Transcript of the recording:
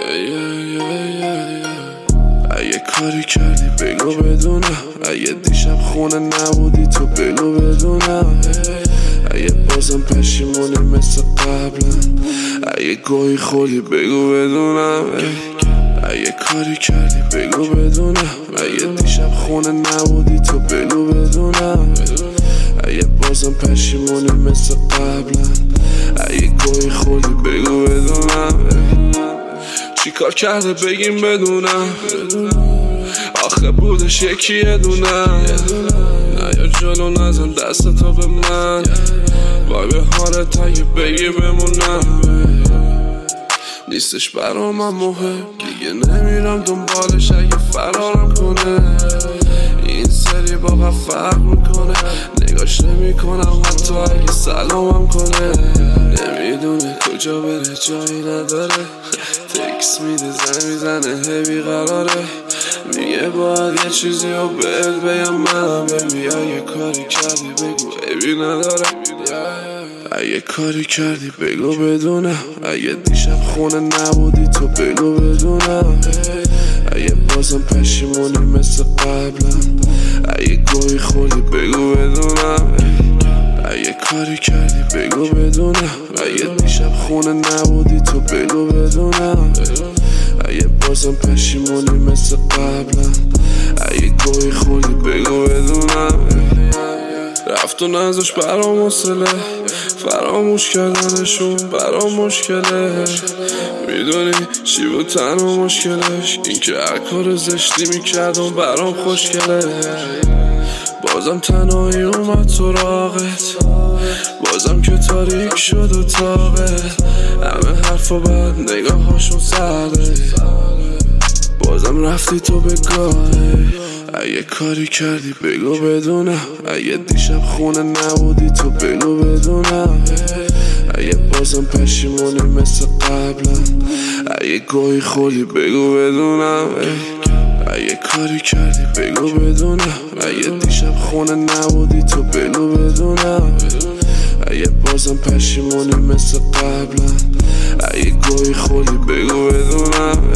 اگه کاری کردی بگو بدونم، اگه دیشب خونه نبودی تو بگو بدونم، اگه بازم پشیمونی مثل قبلا، اگه گویی خوردی بگو بدونم، اگه کاری کردی بگو بدونم، اگه دیشب خونه نبودی تو بگو بدونم، اگه بازم پشیمونی مثل قبلا، اگه گویی خوردی بگو بدونم. چی کار کرده بگیم بدونم، آخه بودش یکی دونم، نه یا جلو نزن دست تو به من، وای به حالت اگه بگی بمونم، نیستش برا من مهم، دیگه نمیرم دنبالش اگه فرارم کنه، این سری با من فرق میکنه، نگاش نمیکنم حتی اگه سلامم کنه، نمیدونه کجا بره جایی نداره، تکس میده زن میزنه هی قراره، میگه باید یه چیزی رو بهت بگم منم، ببین اگه کاری کردی بگو عیبی نداره، اگه کاری کردی بگو بدونم، اگه دیشب خونه نبودی تو بگو بدونم، اگه بازم پشیمونی مثل قبلا، اگه گویی خوردی بگو بدونم، اگه کاری کردی بگو بدونم، اگه دیشب خونه نبودی تو بگو بدونم، اگه بازم پشیمونی مثل قبلا، اگه گویی خوردی بگو بدونم. رفت و نذاش برام حوصله، فراموش کردنشون برام مشکله، میدونی چی بود تنها مشکلش، اینکه هر کار زشتی میکردم برام خوشگله، بازم تنهایی اومد تو راقت، بازم که تاریک شد و طاقت، همه حرف و بعد نگاه هاشون سرده، بازم رفتی تو به گاهه، اگه کاری کردی بگو بدونم، اگه دیشب خونه نبودی تو بگو بدونم، اگه بازم پشیمونی مثل قبلا، اگه گویی خوردی بگو بدونم، اگه کاری کردی بگو بدونم، اگه دیشب خونه نبودی تو بگو بدونم، اگه بازم پشیمونی مثل قبلا، اگه گویی خوردی بگو بدونم.